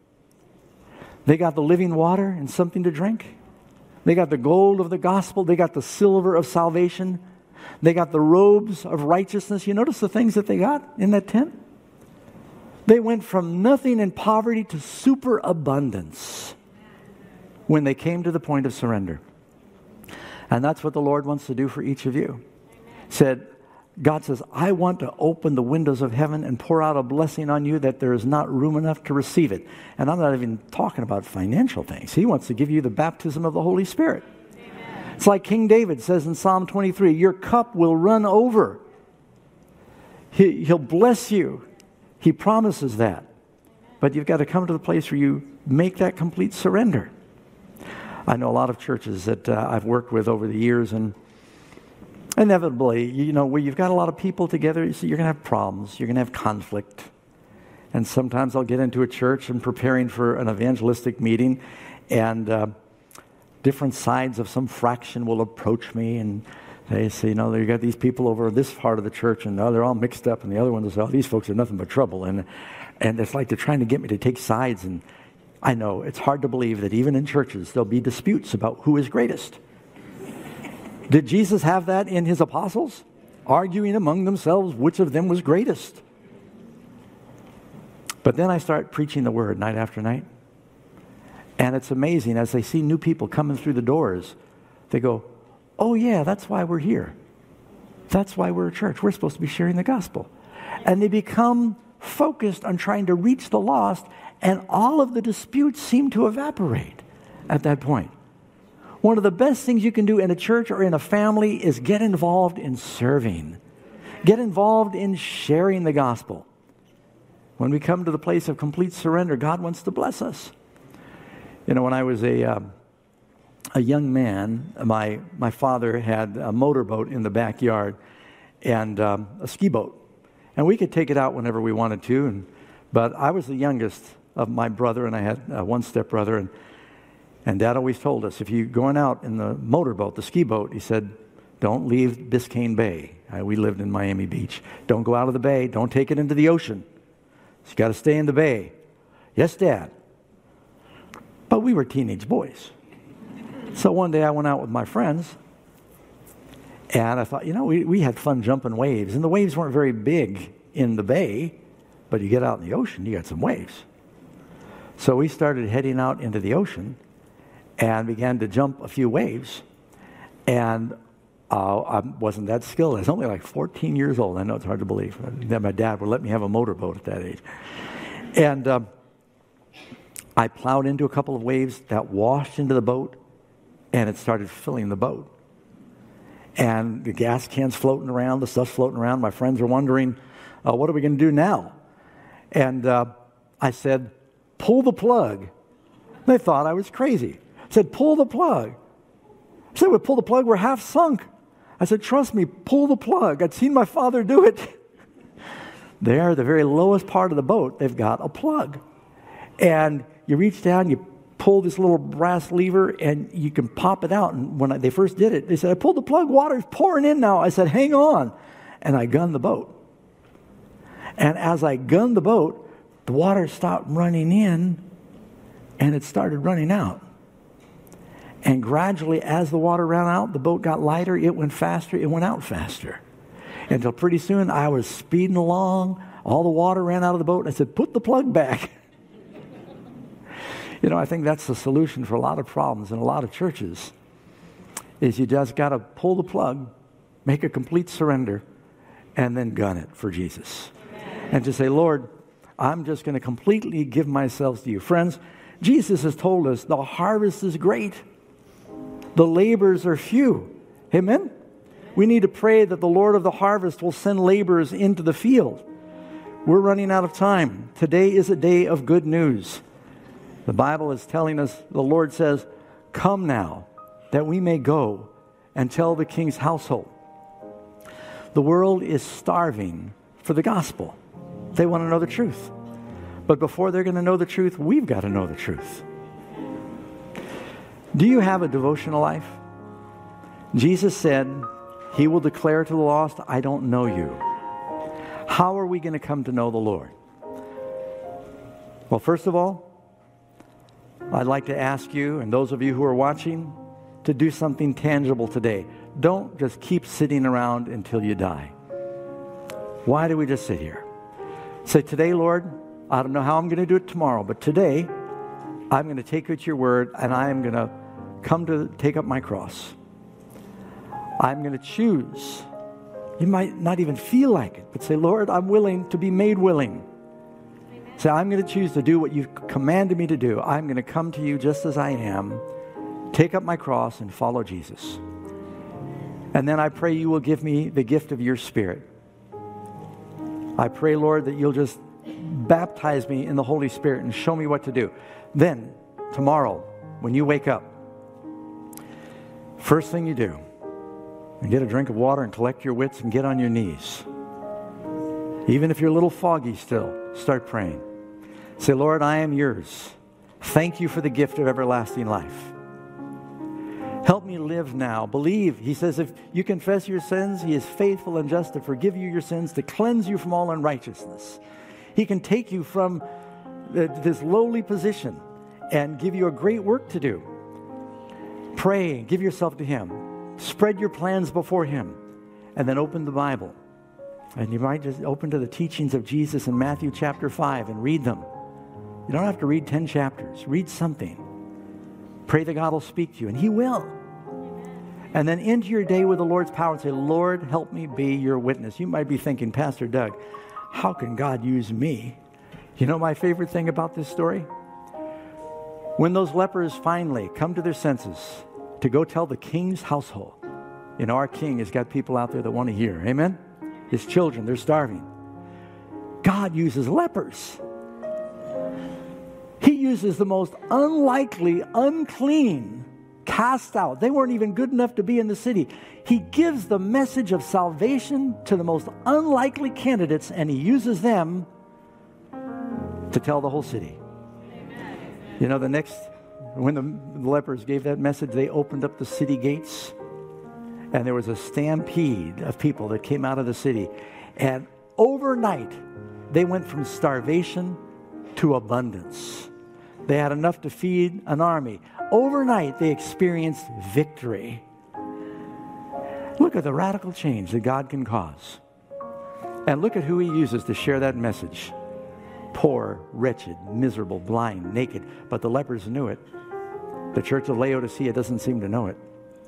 They got the living water and something to drink. They got the gold of the gospel. They got the silver of salvation. They got the robes of righteousness. You notice the things that they got in that tent? They went from nothing in poverty to superabundance when they came to the point of surrender. And that's what the Lord wants to do for each of you. God says, I want to open the windows of heaven and pour out a blessing on you that there is not room enough to receive it. And I'm not even talking about financial things. He wants to give you the baptism of the Holy Spirit. Amen. It's like King David says in Psalm 23, your cup will run over. He'll bless you. He promises that. But you've got to come to the place where you make that complete surrender. I know a lot of churches that I've worked with over the years, and inevitably, you know, where you've got a lot of people together, you're going to have problems. You're going to have conflict. And sometimes I'll get into a church and preparing for an evangelistic meeting, and different sides of some fraction will approach me and they say, you know, you got these people over this part of the church and they're all mixed up, and the other ones will say, oh, these folks are nothing but trouble. And it's like they're trying to get me to take sides. And I know it's hard to believe that even in churches there'll be disputes about who is greatest. Did Jesus have that in his apostles? Arguing among themselves which of them was greatest. But then I start preaching the word night after night. And it's amazing, as they see new people coming through the doors, they go, oh yeah, that's why we're here. That's why we're a church. We're supposed to be sharing the gospel. And they become focused on trying to reach the lost, and all of the disputes seem to evaporate at that point. One of the best things you can do in a church or in a family is get involved in serving. Get involved in sharing the gospel. When we come to the place of complete surrender, God wants to bless us. You know, when I was a young man, my father had a motorboat in the backyard and a ski boat. And we could take it out whenever we wanted to. But I was the youngest of my brother, and I had one stepbrother. And Dad always told us, if you're going out in the motorboat, the ski boat, he said, don't leave Biscayne Bay. We lived in Miami Beach. Don't go out of the bay. Don't take it into the ocean. You got to stay in the bay. Yes, Dad. But we were teenage boys. So one day I went out with my friends, and I thought, you know, we had fun jumping waves. And the waves weren't very big in the bay, but you get out in the ocean, you got some waves. So we started heading out into the ocean and began to jump a few waves. And I wasn't that skilled. I was only like 14 years old. I know it's hard to believe that my dad would let me have a motorboat at that age. And I plowed into a couple of waves that washed into the boat, and it started filling the boat. And the gas cans floating around, the stuff's floating around. My friends are wondering, what are we going to do now? And I said, pull the plug. They thought I was crazy. I said, pull the plug. I said, we pull the plug, we're half sunk. I said, trust me, pull the plug. I'd seen my father do it. There, the very lowest part of the boat, they've got a plug. And you reach down, you pull this little brass lever, and you can pop it out. And when they first did it, they said, I pulled the plug, water's pouring in now. I said, hang on. And I gunned the boat. And as I gunned the boat, the water stopped running in, and it started running out. And gradually, as the water ran out, the boat got lighter, it went faster, it went out faster. Until pretty soon, I was speeding along, all the water ran out of the boat, and I said, put the plug back. You know, I think that's the solution for a lot of problems in a lot of churches, is you just got to pull the plug, make a complete surrender, and then gun it for Jesus. Amen. And to say, Lord, I'm just going to completely give myself to you. Friends, Jesus has told us the harvest is great. The laborers are few. Amen? We need to pray that the Lord of the harvest will send laborers into the field. We're running out of time. Today is a day of good news. The Bible is telling us, the Lord says, come now, that we may go and tell the king's household. The world is starving for the gospel. They want to know the truth. But before they're going to know the truth, we've got to know the truth. Do you have a devotional life? Jesus said, he will declare to the lost, I don't know you. How are we going to come to know the Lord? Well, first of all, I'd like to ask you, and those of you who are watching, to do something tangible today. Don't just keep sitting around until you die. Why do we just sit here? Say, today, Lord, I don't know how I'm going to do it tomorrow, but today, I'm going to take you at your word, and I am going to come to take up my cross. I'm going to choose. You might not even feel like it, but say, Lord, I'm willing to be made willing. Say, I'm going to choose to do what you've commanded me to do. I'm going to come to you just as I am, take up my cross, and follow Jesus. And then I pray you will give me the gift of your Spirit. I pray, Lord, that you'll just baptize me in the Holy Spirit and show me what to do. Then, tomorrow, when you wake up, first thing you do, and get a drink of water and collect your wits and get on your knees. Even if you're a little foggy still, start praying. Say, Lord, I am yours. Thank you for the gift of everlasting life. live now. Believe. He says, if you confess your sins, He is faithful and just to forgive you your sins, to cleanse you from all unrighteousness. He can take you from this lowly position and give you a great work to do. Pray, give yourself to Him. Spread your plans before Him. And then open the Bible. And you might just open to the teachings of Jesus in Matthew chapter 5 and read them. You don't have to read 10 chapters. Read something. Pray that God will speak to you, and He will. And then end your day with the Lord's power and say, Lord, help me be your witness. You might be thinking, Pastor Doug, how can God use me? You know my favorite thing about this story? When those lepers finally come to their senses to go tell the king's household, you know, our king has got people out there that want to hear. Amen? His children, they're starving. God uses lepers. He uses the most unlikely, unclean, cast out. They weren't even good enough to be in the city. He gives the message of salvation to the most unlikely candidates, and He uses them to tell the whole city. You know, when the lepers gave that message, they opened up the city gates, and there was a stampede of people that came out of the city. And overnight, they went from starvation to abundance. They had enough to feed an army. Overnight, they experienced victory. Look at the radical change that God can cause. And look at who He uses to share that message. Poor, wretched, miserable, blind, naked. But the lepers knew it. The church of Laodicea doesn't seem to know it.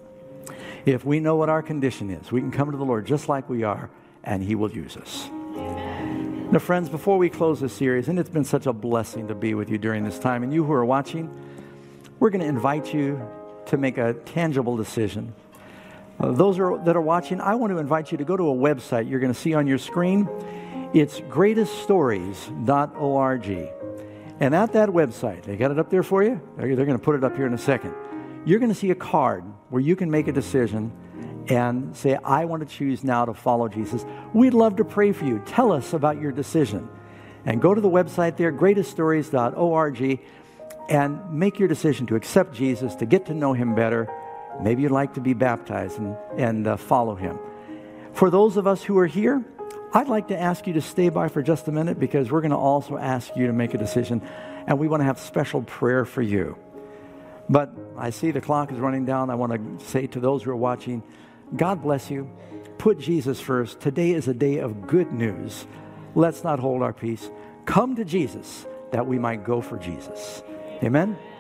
If we know what our condition is, we can come to the Lord just like we are, and He will use us. Now, friends, before we close this series, and it's been such a blessing to be with you during this time, and you who are watching, we're going to invite you to make a tangible decision. Those that are watching, I want to invite you to go to a website you're going to see on your screen. It's greateststories.org. And at that website, they got it up there for you? They're going to put it up here in a second. You're going to see a card where you can make a decision and say, I want to choose now to follow Jesus. We'd love to pray for you. Tell us about your decision. And go to the website there, greateststories.org, and make your decision to accept Jesus, to get to know Him better. Maybe you'd like to be baptized and follow Him. For those of us who are here, I'd like to ask you to stay by for just a minute, because we're going to also ask you to make a decision, and we want to have special prayer for you. But I see the clock is running down. I want to say to those who are watching, God bless you. Put Jesus first. Today is a day of good news. Let's not hold our peace. Come to Jesus that we might go for Jesus. Amen.